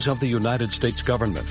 of the United States government.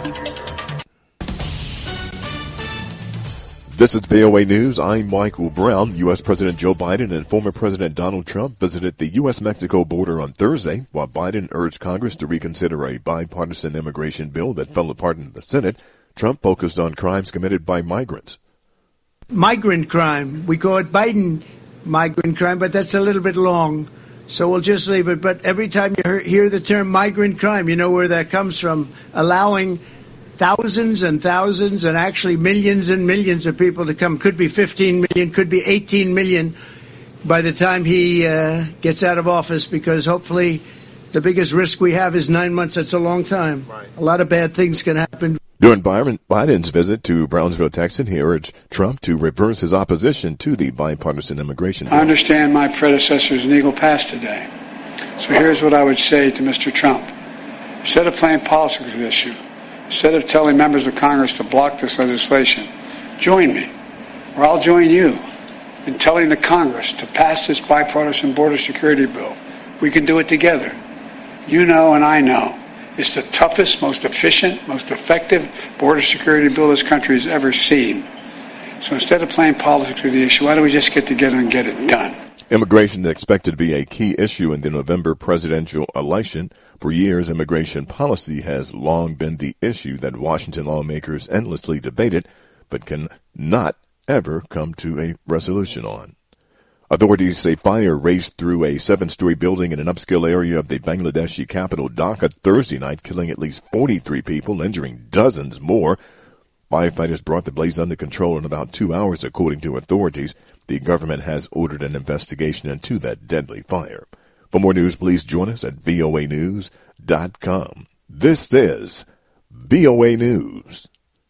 This is VOA News. I'm Michael Brown. U.S. President Joe Biden and former President Donald Trump visited the U.S.-Mexico border on Thursday, while Biden urged Congress to reconsider a bipartisan immigration bill that fell apart in the Senate. Trump focused on crimes committed by migrants. Migrant crime. We call it Biden migrant crime, but that's a little bit long, so we'll just leave it. But every time you hear the term migrant crime, you know where that comes from. Allowing thousands and thousands and actually millions and millions of people to come. Could be 15 million, could be 18 million by the time he gets out of office, because hopefully the biggest risk we have is 9 months. That's a long time. Right. A lot of bad things can happen. During Biden's visit to Brownsville, Texas, he urged Trump to reverse his opposition to the bipartisan immigration bill. I understand my predecessor's an eagle pass today. So here's what I would say to Mr. Trump. Instead of playing politics with this issue, instead of telling members of Congress to block this legislation, join me, or I'll join you, in telling the Congress to pass this bipartisan border security bill. We can do it together. You know and I know. It's the toughest, most efficient, most effective border security bill this country has ever seen. So instead of playing politics with the issue, why don't we just get together and get it done? Immigration is expected to be a key issue in the November presidential election. For years, immigration policy has long been the issue that Washington lawmakers endlessly debated, but can not ever come to a resolution on. Authorities say fire raced through a 7-story building in an upscale area of the Bangladeshi capital Dhaka Thursday night, killing at least 43 people, injuring dozens more. Firefighters brought the blaze under control in about 2 hours, according to authorities. The government has ordered an investigation into that deadly fire. For more news, please join us at voanews.com. This is VOA News.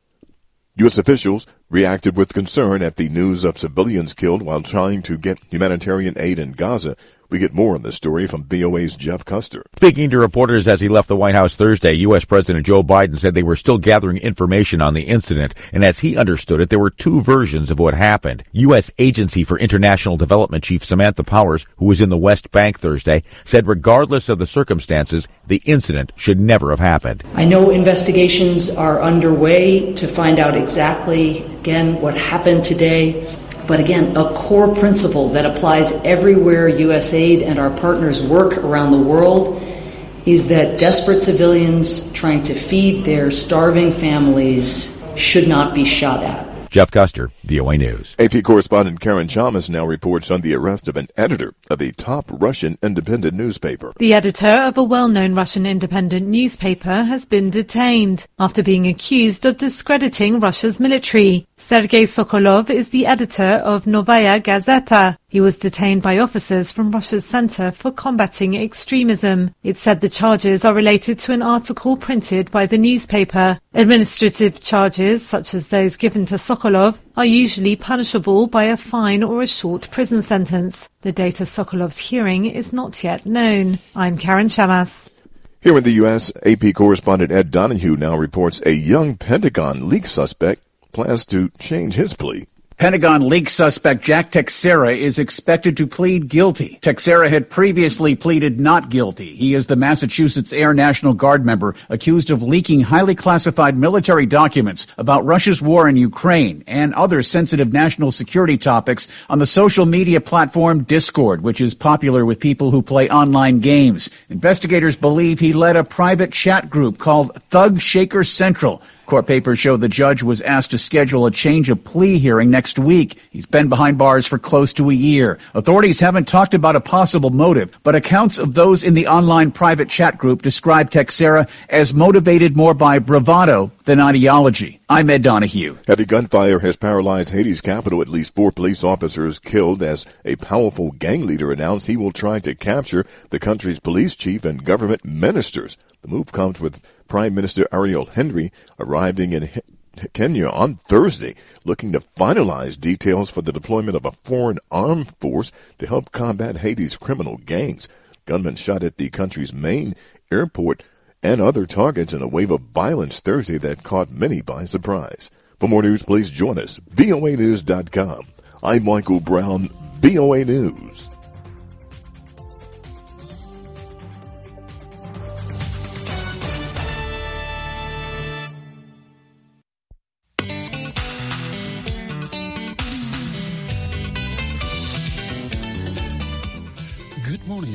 U.S. officials reacted with concern at the news of civilians killed while trying to get humanitarian aid in Gaza. We get more on this story from VOA's Jeff Custer. Speaking to reporters as he left the White House Thursday, U.S. President Joe Biden said they were still gathering information on the incident, and as he understood it, there were two versions of what happened. U.S. Agency for International Development Chief Samantha Powers, who was in the West Bank Thursday, said regardless of the circumstances, the incident should never have happened. I know investigations are underway to find out exactly, again, what happened today. But again, a core principle that applies everywhere U.S. aid and our partners work around the world is that desperate civilians trying to feed their starving families should not be shot at. Jeff Custer, VOA News. AP correspondent Karen Chalmers now reports on the arrest of an editor of a top Russian independent newspaper. The editor of a well-known Russian independent newspaper has been detained after being accused of discrediting Russia's military. Sergei Sokolov is the editor of Novaya Gazeta. He was detained by officers from Russia's Center for Combating Extremism. It said the charges are related to an article printed by the newspaper. Administrative charges, such as those given to Sokolov, are usually punishable by a fine or a short prison sentence. The date of Sokolov's hearing is not yet known. I'm Karen Shamas. Here in the U.S., AP correspondent Ed Donahue now reports a young Pentagon leak suspect plans to change his plea. Pentagon leak suspect Jack Teixeira is expected to plead guilty. Teixeira had previously pleaded not guilty. He is the Massachusetts Air National Guard member accused of leaking highly classified military documents about Russia's war in Ukraine and other sensitive national security topics on the social media platform Discord, which is popular with people who play online games. Investigators believe he led a private chat group called Thug Shaker Central. Court papers show the judge was asked to schedule a change of plea hearing next week. He's been behind bars for close to a year. Authorities haven't talked about a possible motive, but accounts of those in the online private chat group describe Teixeira as motivated more by bravado than ideology. I'm Ed Donahue. Heavy gunfire has paralyzed Haiti's capital. At least 4 police officers killed as a powerful gang leader announced he will try to capture the country's police chief and government ministers. The move comes with Prime Minister Ariel Henry arriving in Kenya on Thursday, looking to finalize details for the deployment of a foreign armed force to help combat Haiti's criminal gangs. Gunmen shot at the country's main airport and other targets in a wave of violence Thursday that caught many by surprise. For more news, please join us, voanews.com. I'm Michael Brown, VOA News.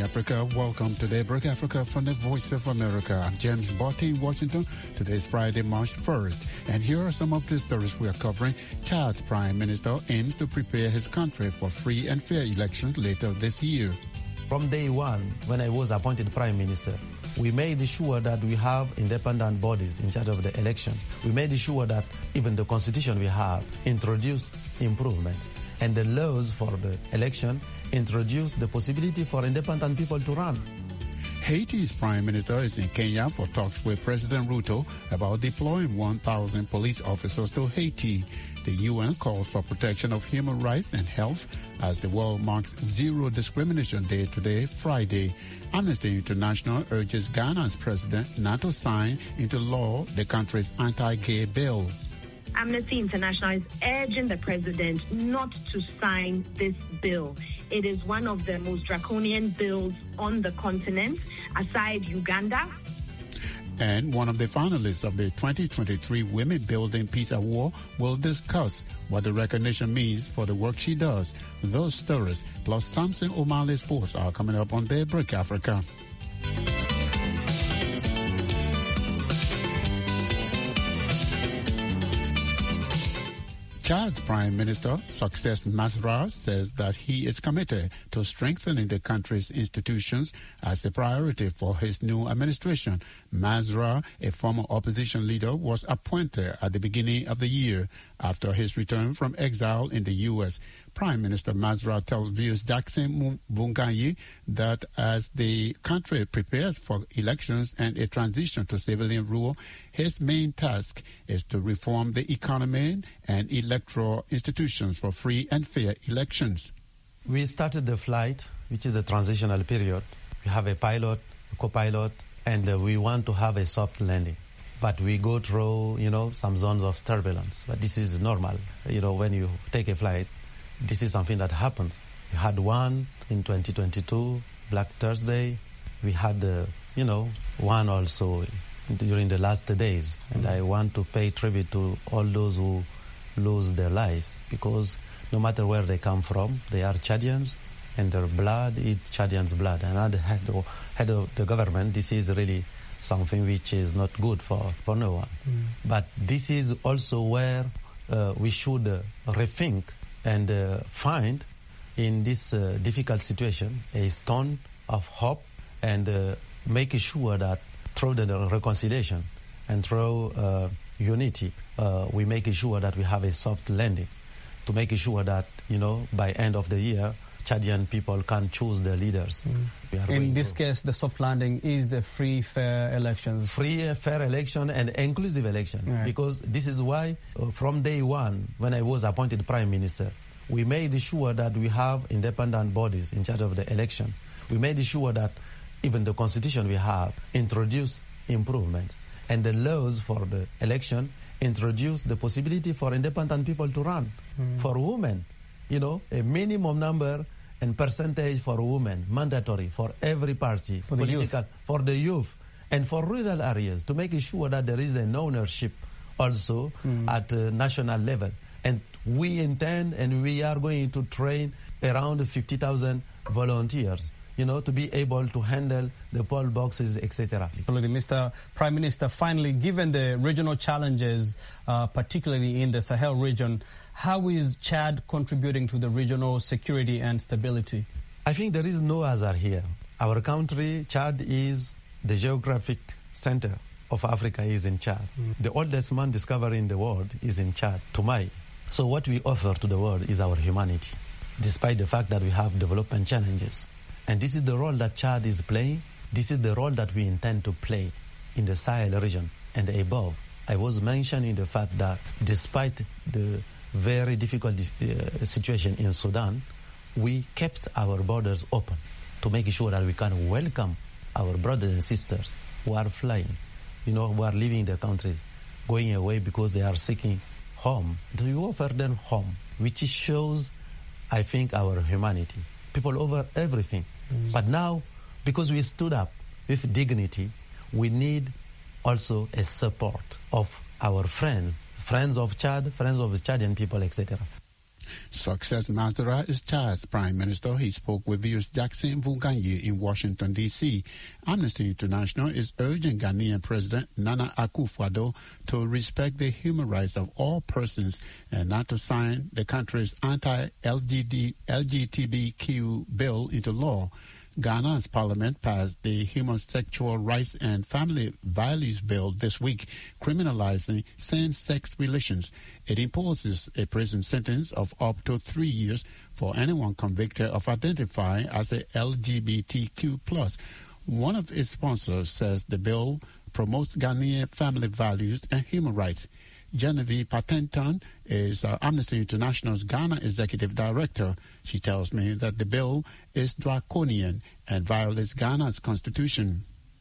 Africa. Welcome to Daybreak Africa from the Voice of America. I'm James Botti in Washington. Today is Friday, March 1st. And here are some of the stories we are covering. Chad's Prime Minister aims to prepare his country for free and fair elections later this year. From day one, when I was appointed Prime Minister, we made sure that we have independent bodies in charge of the election. We made sure that even the constitution we have introduced improvements. And the laws for the election introduced the possibility for independent people to run. Haiti's Prime Minister is in Kenya for talks with President Ruto about deploying 1,000 police officers to Haiti. The UN calls for protection of human rights and health as the world marks Zero Discrimination Day today, Friday. Amnesty International urges Ghana's president not to sign into law the country's anti-gay bill. Amnesty International is urging the president not to sign this bill. It is one of the most draconian bills on the continent, aside Uganda. And one of the finalists of the 2023 Women Building Peace Award will discuss what the recognition means for the work she does. Those stories, plus Samson O'Malley Sports, are coming up on Daybreak Africa. Chad's Prime Minister, Success Masra, says that he is committed to strengthening the country's institutions as a priority for his new administration. Masra, a former opposition leader, was appointed at the beginning of the year after his return from exile in the U.S. Prime Minister Masra tells viewers Jackson Vungayi that as the country prepares for elections and a transition to civilian rule, his main task is to reform the economy and electoral institutions for free and fair elections. We started the flight, which is a transitional period. We have a pilot, a co-pilot, and we want to have a soft landing. But we go through, some zones of turbulence. But this is normal. When you take a flight, this is something that happens. We had one in 2022, Black Thursday. We had, one also during the last days. And I want to pay tribute to all those who lose their lives, because no matter where they come from, they are Chadians, and their blood is Chadians' blood. And at the head of the government, this is really something which is not good for no one. But this is also where we should rethink and find in this difficult situation a stone of hope, and make sure that through the reconciliation and through unity, we make sure that we have a soft landing, to make sure that, by end of the year, Chadian people can choose their leaders. In this case, the soft landing is the free, fair elections. Free, fair election and inclusive election. Right. Because this is why, from day one, when I was appointed Prime Minister, we made sure that we have independent bodies in charge of the election. We made sure that even the constitution we have introduced improvements. And the laws for the election introduced the possibility for independent people to run. For women, a minimum number and percentage for women, mandatory for every party, for the youth, and for rural areas, to make sure that there is an ownership also at national level. And we intend, and we are going to train around 50,000 volunteers, to be able to handle the poll boxes, etc. Mr. Prime Minister, finally, given the regional challenges, particularly in the Sahel region, how is Chad contributing to the regional security and stability? I think there is no hazard here. Our country, Chad, is the geographic center of Africa is in Chad. The oldest man discovered in the world is in Chad, Toumaï. So what we offer to the world is our humanity, despite the fact that we have development challenges. And this is the role that Chad is playing. This is the role that we intend to play in the Sahel region and above. I was mentioning the fact that despite the very difficult situation in Sudan, we kept our borders open to make sure that we can welcome our brothers and sisters who are flying, who are leaving their countries, going away because they are seeking home. We offer them home, which shows, I think, our humanity. People over everything. But now, because we stood up with dignity, we need also a support of our friends of Chad, friends of the Chadian people, etc. Success Masra is Chad's prime minister. He spoke with viewers Jackson Mvunganyi in Washington, D.C. Amnesty International is urging Ghanaian President Nana Akufo-Addo to respect the human rights of all persons and not to sign the country's anti-LGBTQ bill into law. Ghana's parliament passed the Human Sexual Rights and Family Values Bill this week, criminalizing same-sex relations. It imposes a prison sentence of up to 3 years for anyone convicted of identifying as a LGBTQ+. One of its sponsors says the bill promotes Ghanaian family values and human rights. Genevieve Patenton is Amnesty International's Ghana Executive Director. She tells me that the bill is draconian and violates Ghana's constitution.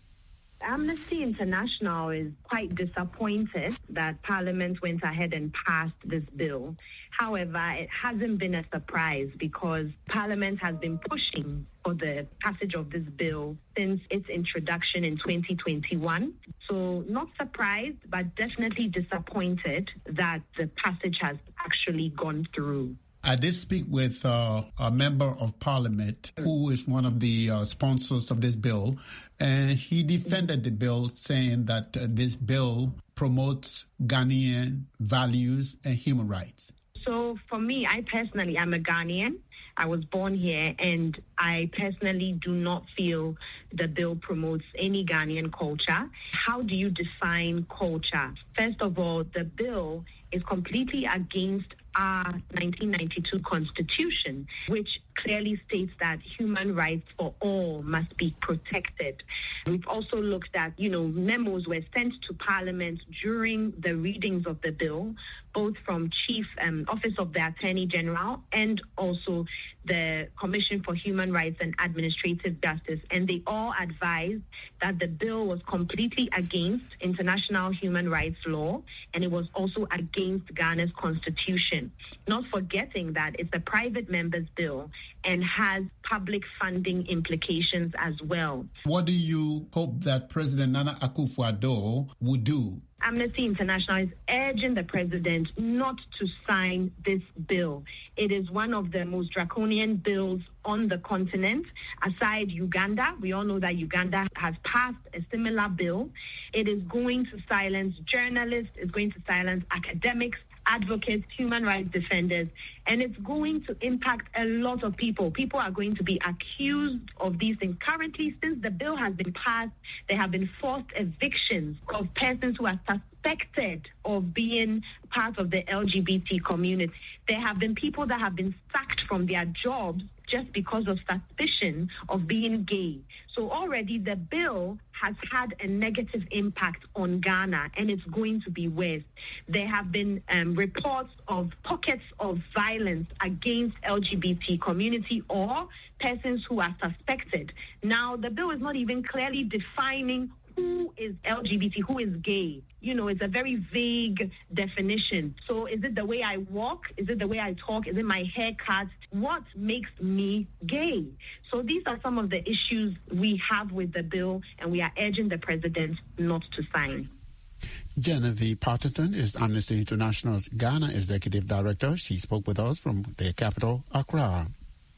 Amnesty International is quite disappointed that Parliament went ahead and passed this bill. However, it hasn't been a surprise because Parliament has been pushing for the passage of this bill since its introduction in 2021. So not surprised, but definitely disappointed that the passage has actually gone through. I did speak with a member of Parliament who is one of the sponsors of this bill, and he defended the bill, saying that this bill promotes Ghanaian values and human rights. So for me, I personally am a Ghanaian. I was born here, and I personally do not feel the bill promotes any Ghanaian culture. How do you define culture? First of all, the bill is completely against our 1992 Constitution, which clearly states that human rights for all must be protected. We've also looked at, memos were sent to Parliament during the readings of the bill, both from Chief Office of the Attorney General and also the Commission for Human Rights and Administrative Justice, and they all advised that the bill was completely against international human rights law, and it was also against Ghana's constitution. Not forgetting that it's a private member's bill and has public funding implications as well. What do you hope that President Nana Akufo-Addo would do? Amnesty International is urging the president not to sign this bill. It is one of the most draconian bills on the continent. Aside Uganda, we all know that Uganda has passed a similar bill. It is going to silence journalists, it's going to silence academics, advocates, human rights defenders, and it's going to impact a lot of people. People are going to be accused of these things. Currently, since the bill has been passed, there have been forced evictions of persons who are suspected of being part of the LGBT community. There have been people that have been sacked from their jobs just because of suspicion of being gay. So already the bill has had a negative impact on Ghana, and it's going to be worse. There have been reports of pockets of violence against LGBT community or persons who are suspected. Now, the bill is not even clearly defining who is LGBT, who is gay. It's a very vague definition. So is it the way I walk? Is it the way I talk? Is it my haircut? What makes me gay? So these are some of the issues we have with the bill, and we are urging the president not to sign. Genevieve Patenton is Amnesty International's Ghana Executive Director. She spoke with us from the capital, Accra.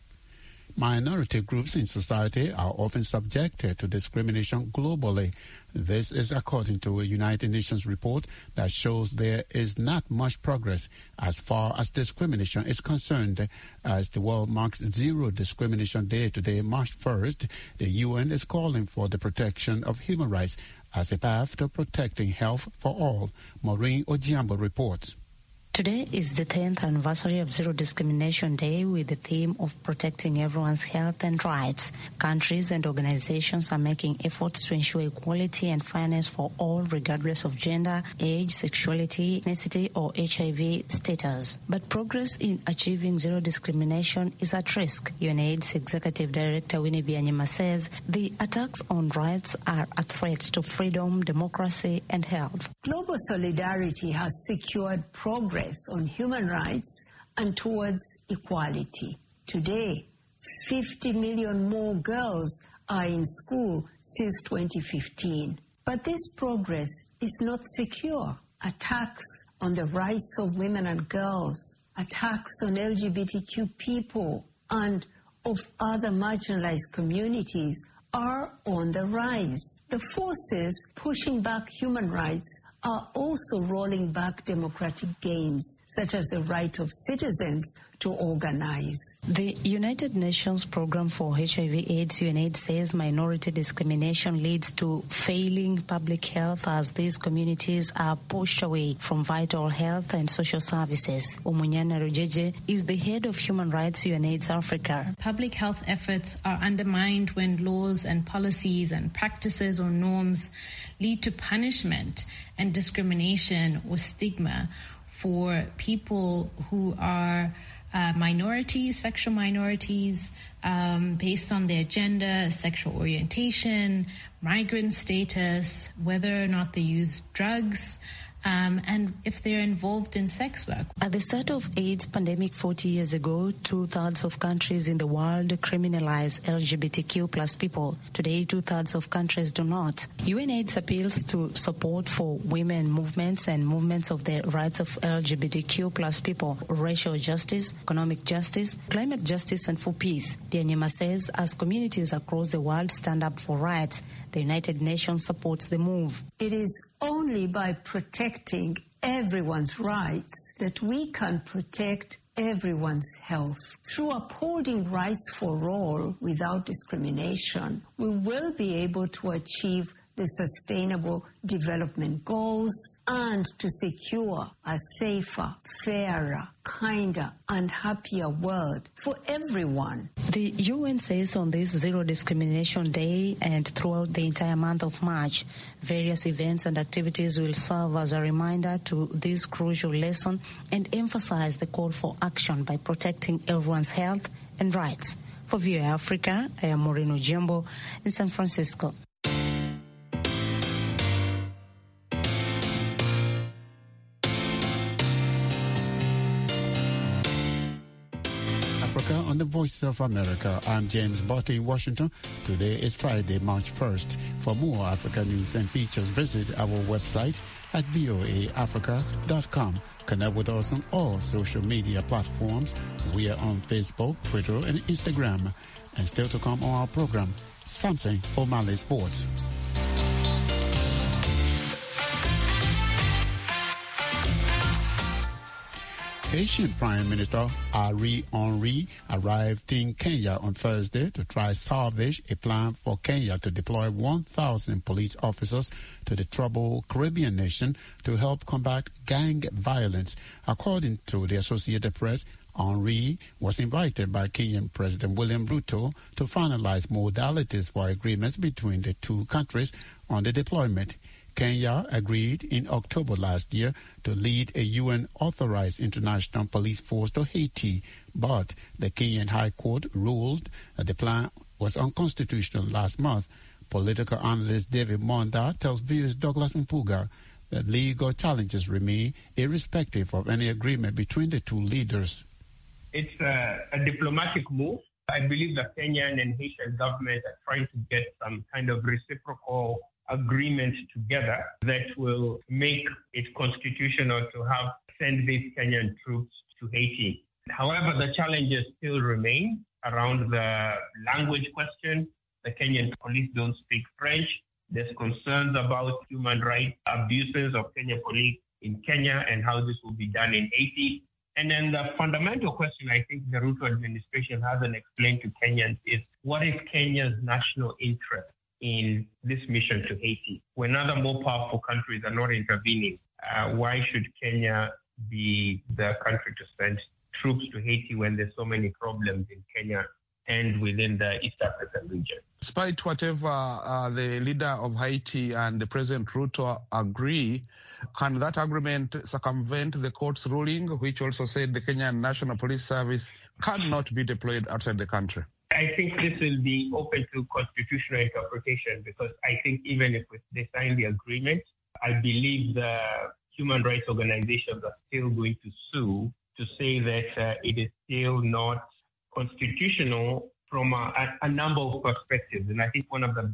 Minority groups in society are often subjected to discrimination globally. This is according to a United Nations report that shows there is not much progress as far as discrimination is concerned. As the world marks Zero Discrimination Day today, March 1st, the UN is calling for the protection of human rights as a path to protecting health for all. Maureen Ojiambo reports. Today is the 10th anniversary of Zero Discrimination Day with the theme of protecting everyone's health and rights. Countries and organizations are making efforts to ensure equality and fairness for all regardless of gender, age, sexuality, ethnicity or HIV status. But progress in achieving zero discrimination is at risk. UNAIDS Executive Director Winnie Byanyima says the attacks on rights are a threat to freedom, democracy and health. Global solidarity has secured progress on human rights and towards equality. Today, 50 million more girls are in school since 2015. But this progress is not secure. Attacks on the rights of women and girls attacks on LGBTQ people and of other marginalized communities are on the rise. The forces pushing back human rights are also rolling back democratic gains, such as the right of citizens to organize. The United Nations Program for HIV/AIDS, UNAIDS, says minority discrimination leads to failing public health as these communities are pushed away from vital health and social services. Umunyana Rujeje is the head of Human Rights UNAIDS Africa. Public health efforts are undermined when laws and policies and practices or norms lead to punishment and discrimination or stigma for people who are minorities, sexual minorities, based on their gender, sexual orientation, migrant status, whether or not they use drugs, and if they're involved in sex work. At the start of AIDS pandemic 40 years ago, 2/3 of countries in the world criminalized LGBTQ plus people. Today, 2/3 of countries do not. UNAIDS appeals to support for women movements and movements of the rights of LGBTQ plus people, racial justice, economic justice, climate justice, and for peace. Dianyema says as communities across the world stand up for rights, the United Nations supports the move. It is only by protecting everyone's rights that we can protect everyone's health. Through upholding rights for all without discrimination, we will be able to achieve the Sustainable Development Goals and to secure a safer, fairer, kinder, and happier world for everyone. The UN says on this Zero Discrimination Day and throughout the entire month of March, various events and activities will serve as a reminder to this crucial lesson and emphasize the call for action by protecting everyone's health and rights. For VOA Africa, I am Maureen Ojembo in San Francisco. On the Voice of America, I'm James Botte in Washington. Today is Friday, March 1st. For more Africa news and features, visit our website at voaafrica.com. Connect with us on all social media platforms. We are on Facebook, Twitter, and Instagram. And still to come on our program, Samson O'Malley Sports. Haitian Prime Minister Ariel Henry arrived in Kenya on Thursday to try salvage a plan for Kenya to deploy 1,000 police officers to the troubled Caribbean nation to help combat gang violence. According to the Associated Press, Henry was invited by Kenyan President William Ruto to finalize modalities for agreements between the two countries on the deployment. Kenya agreed in October last year to lead a UN-authorized international police force to Haiti, but the Kenyan High Court ruled that the plan was unconstitutional last month. Political analyst David Monda tells viewers Douglas Mpuga that legal challenges remain irrespective of any agreement between the two leaders. It's a diplomatic move. I believe the Kenyan and Haitian government are trying to get some kind of reciprocal agreement together that will make it constitutional to send these Kenyan troops to Haiti. However, the challenges still remain around the language question. The Kenyan police don't speak French. There's concerns about human rights abuses of Kenyan police in Kenya and how this will be done in Haiti. And then the fundamental question I think the Ruto administration hasn't explained to Kenyans is what is Kenya's national interest in this mission to Haiti? When other more powerful countries are not intervening, why should Kenya be the country to send troops to Haiti when there's so many problems in Kenya and within the East African region? Despite whatever the leader of Haiti and the President Ruto agree, can that agreement circumvent the court's ruling, which also said the Kenyan National Police Service cannot be deployed outside the country? I think this will be open to constitutional interpretation because I think even if they sign the agreement, I believe the human rights organizations are still going to sue to say that it is still not constitutional from a number of perspectives. And I think one of the big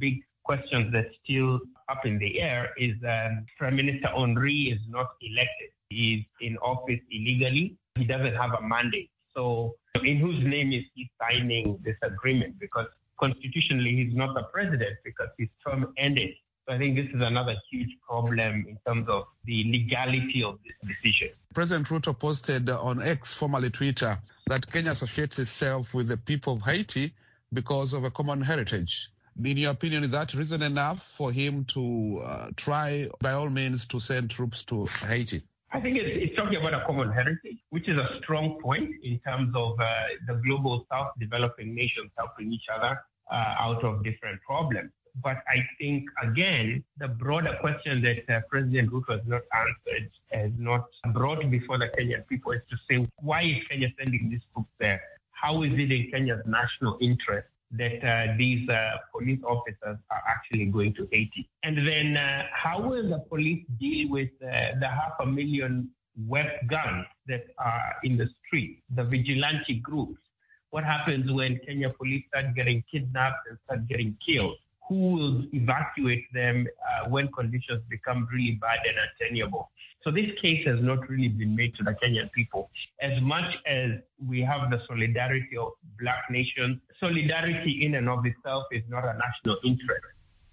questions that's still up in the air is Prime Minister Henry is not elected. He's in office illegally. He doesn't have a mandate. So in whose name is he signing this agreement? Because constitutionally, he's not the president because his term ended. So I think this is another huge problem in terms of the legality of this decision. President Ruto posted on X, formerly Twitter, that Kenya associates itself with the people of Haiti because of a common heritage. In your opinion, is that reason enough for him to try, by all means, to send troops to Haiti? I think it's talking about a common heritage, which is a strong point in terms of the global South developing nations helping each other out of different problems. But I think, again, the broader question that President Ruto has not answered, has not brought before the Kenyan people, is to say, why is Kenya sending these troops there? How is it in Kenya's national interest that these police officers are actually going to Haiti? And then how will the police deal with the 500,000 web guns that are in the street, the vigilante groups? What happens when Kenya police start getting kidnapped and start getting killed? Who will evacuate them when conditions become really bad and untenable? So this case has not really been made to the Kenyan people. As much as we have the solidarity of black nations, solidarity in and of itself is not a national interest.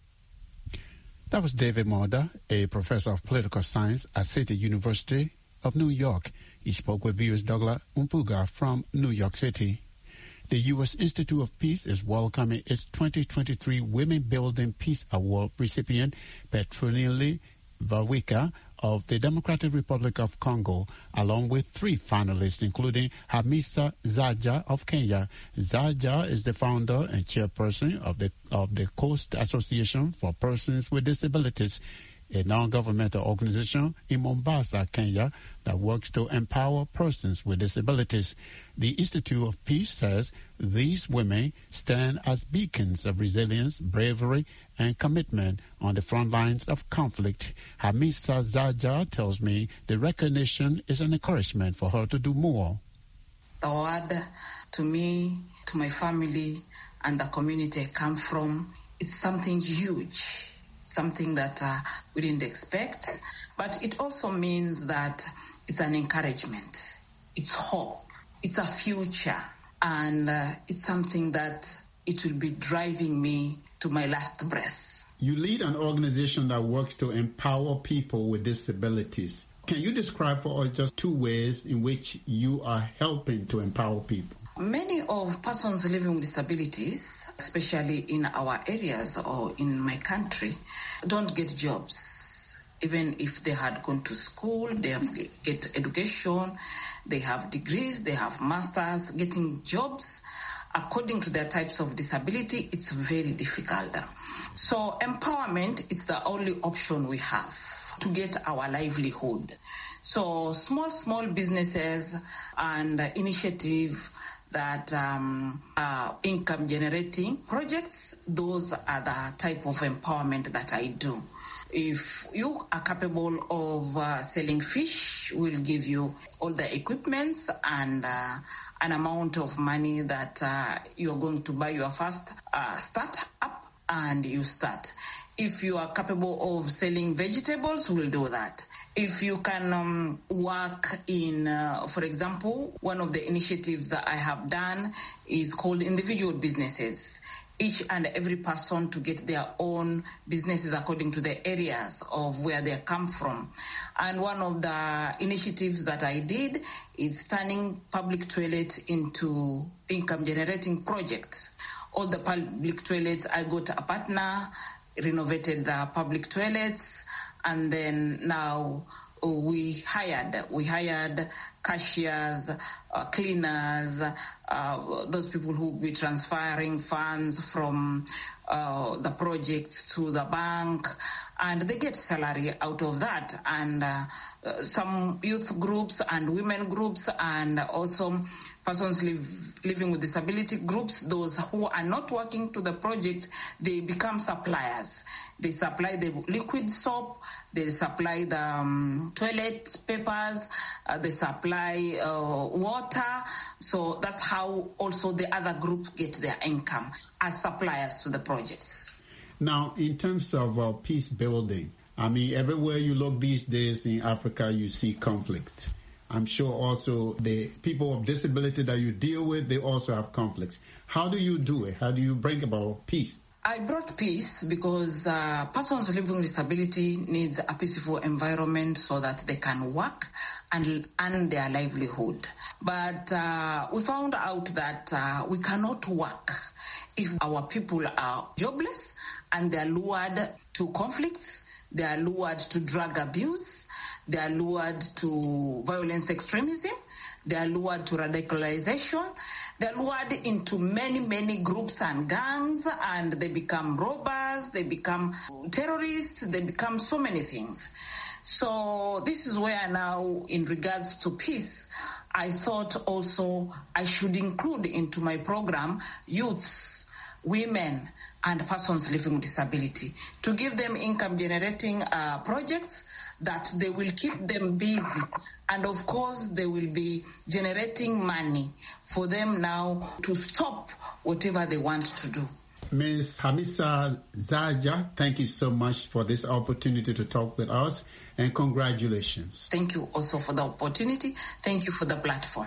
That was David Moda, a professor of political science at City University of New York. He spoke with viewers Douglas Umpuga from New York City. The U.S. Institute of Peace is welcoming its 2023 Women Building Peace Award recipient, Petronile Vawika of the Democratic Republic of Congo, along with 3 finalists, including Hamisa Zaja of Kenya. Zaja is the founder and chairperson of the Coast Association for Persons with Disabilities, a non-governmental organization in Mombasa, Kenya, that works to empower persons with disabilities. The Institute of Peace says these women stand as beacons of resilience, bravery, and commitment on the front lines of conflict. Hamisa Zaja tells me the recognition is an encouragement for her to do more. The award, to me, to my family, and the community I come from, it's something huge. Something that we didn't expect, but it also means that it's an encouragement, it's hope, it's a future, and it's something that it will be driving me to my last breath. You lead an organization that works to empower people with disabilities. Can you describe for us just 2 ways in which you are helping to empower people? Many of persons living with disabilities, especially in our areas or in my country, don't get jobs. Even if they had gone to school, they have get education, they have degrees, they have masters, getting jobs according to their types of disability, it's very difficult. So empowerment is the only option we have to get our livelihood. So small businesses and initiative that are income generating projects, those are the type of empowerment that I do. If you are capable of selling fish, we'll give you all the equipments and an amount of money that you're going to buy your first start-up and you start. If you are capable of selling vegetables, we'll do that. If you can work in, for example, one of the initiatives that I have done is called individual businesses. Each and every person to get their own businesses according to the areas of where they come from. And one of the initiatives that I did is turning public toilets into income generating projects. All the public toilets, I got a partner, renovated the public toilets, and then now we hired cashiers, cleaners, those people who will be transferring funds from the projects to the bank, and they get salary out of that. And some youth groups and women groups and also persons living with disability groups, those who are not working to the project, they become suppliers. They supply the liquid soap, they supply the toilet papers, they supply water. So that's how also the other group get their income as suppliers to the projects. Now, in terms of peace building, I mean, everywhere you look these days in Africa, you see conflict. I'm sure also the people of disability that you deal with, they also have conflicts. How do you do it? How do you bring about peace? I brought peace because persons living with disability needs a peaceful environment so that they can work and earn their livelihood. But we found out that we cannot work if our people are jobless and they are lured to conflicts, they are lured to drug abuse, they are lured to violence extremism, they are lured to radicalization, they are lured into many groups and gangs, and they become robbers, they become terrorists, they become so many things. So this is where now, in regards to peace, I thought also I should include into my program youths, women, and persons living with disability, to give them income-generating projects that they will keep them busy. And of course, they will be generating money for them now to stop whatever they want to do. Ms. Hamisa Zaja, thank you so much for this opportunity to talk with us, and congratulations. Thank you also for the opportunity. Thank you for the platform.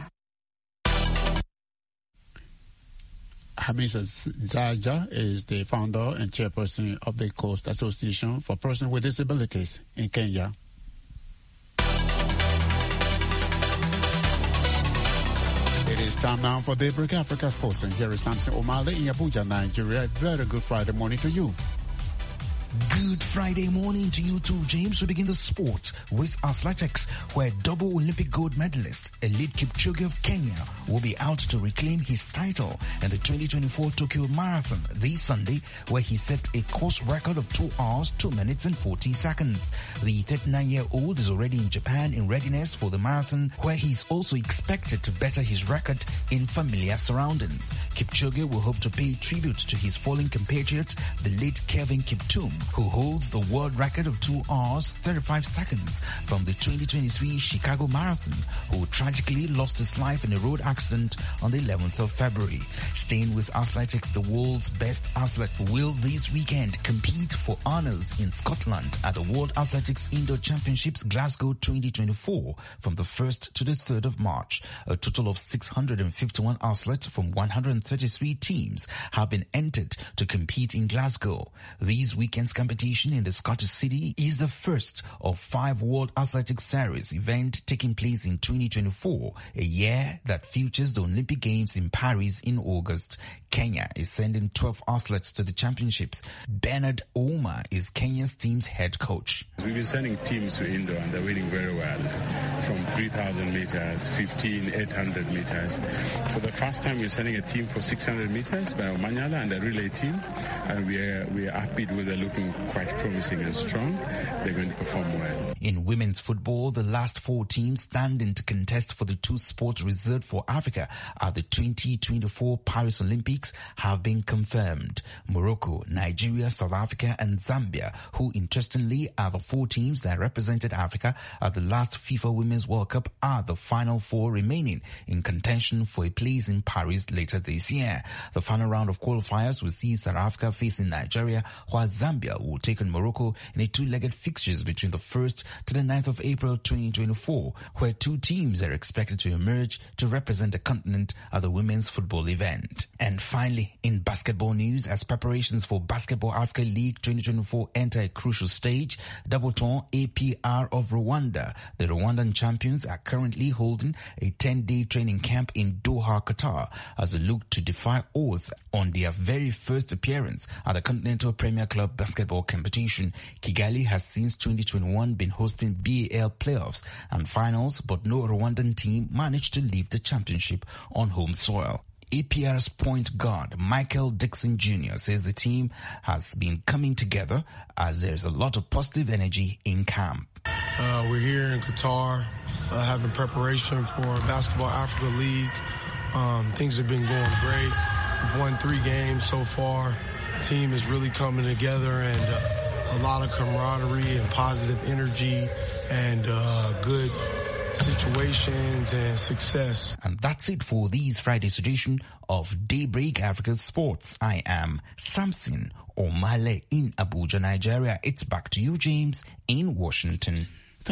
Hamisa Zaja is the founder and chairperson of the Coast Association for Persons with Disabilities in Kenya. It is time now for Daybreak Africa Sports, and here is Samson Omale in Abuja, Nigeria. Very good Friday morning to you. Good Friday morning to you too, James. We begin the sport with athletics, where double Olympic gold medalist Eliud Kipchoge of Kenya will be out to reclaim his title in the 2024 Tokyo Marathon this Sunday, where he set a course record of 2 hours, 2 minutes and 40 seconds. The 39-year-old is already in Japan in readiness for the marathon, where he's also expected to better his record in familiar surroundings. Kipchoge will hope to pay tribute to his fallen compatriot, the late Kevin Kiptum, who holds the world record of 2 hours, 35 seconds from the 2023 Chicago Marathon, who tragically lost his life in a road accident on the 11th of February. Staying with athletics, the world's best athlete will this weekend compete for honors in Scotland at the World Athletics Indoor Championships Glasgow 2024 from the 1st to the 3rd of March. A total of 651 athletes from 133 teams have been entered to compete in Glasgow. These weekend's competition in the Scottish city is the first of 5 World Athletics Series event taking place in 2024, a year that features the Olympic Games in Paris in August. Kenya is sending 12 athletes to the championships. Bernard Ouma is Kenya's team's head coach. We've been sending teams to indoor and they're winning very well, from 3,000 meters, 15, 800 meters. For the first time, we're sending a team for 600 meters by Omanyala and a relay team, and we are happy with the looking quite promising and strong. They're going to perform well. In women's football, the last 4 teams standing to contest for the 2 sports reserved for Africa at the 2024 Paris Olympics have been confirmed. Morocco, Nigeria, South Africa and Zambia, who interestingly are the 4 teams that represented Africa at the last FIFA Women's World Cup, are the final 4 remaining in contention for a place in Paris later this year. The final round of qualifiers will see South Africa facing Nigeria, while Zambia will take on Morocco in a 2-legged fixtures between the 1st to the 9th of April 2024, where 2 teams are expected to emerge to represent the continent at the women's football event. And finally, in basketball news, as preparations for Basketball Africa League 2024 enter a crucial stage, Double-Ton APR of Rwanda, the Rwandan champions, are currently holding a 10-day training camp in Doha, Qatar, as they look to defy odds on their very first appearance at the Continental Premier Club basketball competition. Kigali has since 2021 been hosting BAL playoffs and finals, but no Rwandan team managed to leave the championship on home soil. APR's point guard Michael Dixon Jr. says the team has been coming together as there's a lot of positive energy in camp. We're here in Qatar having preparation for Basketball Africa League. Things have been going great. We've won 3 games so far. The team is really coming together, and a lot of camaraderie and positive energy and good situations and success. And that's it for this Friday's edition of Daybreak Africa Sports. I am Samson Omale in Abuja, Nigeria. It's back to you, James, in Washington.